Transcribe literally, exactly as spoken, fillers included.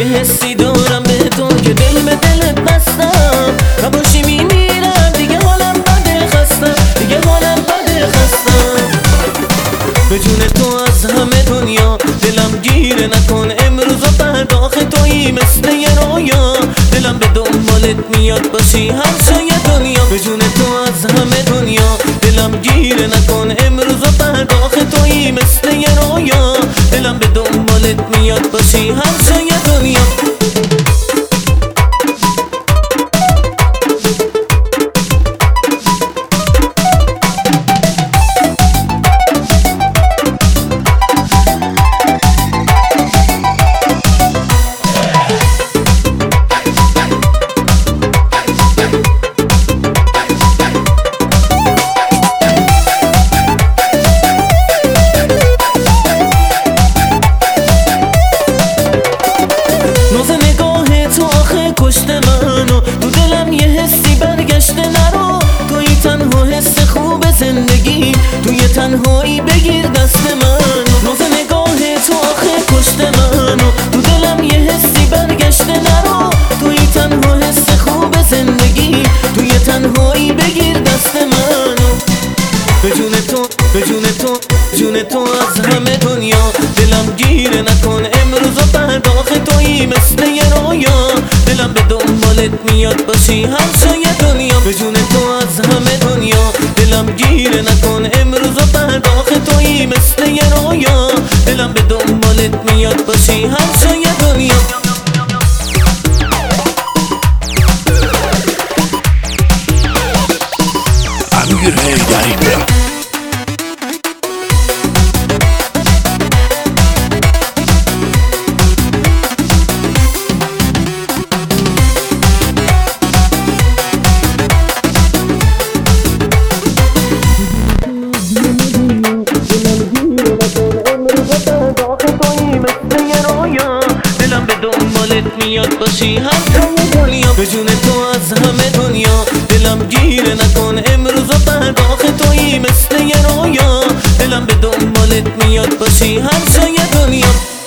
حسی دارم به تو که دل به دلت بستم، نباشی میمیرم دیگه حالم بده خستم، دیگه حالم بده خستم. به جون تو از همه دنیا دلم گیره نکن، امروز و فردا تویی مثل یه رویا، دلم به دنبالت میاد باشی هر جای دنیا. به جون تو از همه دنیا دلم گیره نکن، امروز و فردا تویی مثل یه رویا، دلم به دنبالت میاد باشی هر جای دنیا. کشته منو تو دلم یه حسی برگشته نرو، توی تنها حس خوب زندگی، توی تنهایی بگیر دست منو. نوز نگاه تو آخه کشته منو تو دلم یه حسی برگشته نرو، توی تنها حس خوب زندگی، توی تنهایی بگیر دست منو. به جون تو به جون تو جون تو از همه دنیا دلم گیره نکن، امروز و فردا تویی مثل یه رویا، دلم به دنبالت میاد باشی هر جای دنیا. به جون تو از همه دنیا دلم گیره نکن، امروز و فردا تویی مثل یه رویا، دلم به دنبالت میاد باشی هر جای دنیا. امیر حیدری دلم به دنبالت میاد باشی هر جای دنیا. به جون تو از همه دنیا دلم گیره نکن، امروز و فردا تویی مثل یه رویا، دلم به دنبالت میاد باشی هر جای دنیا.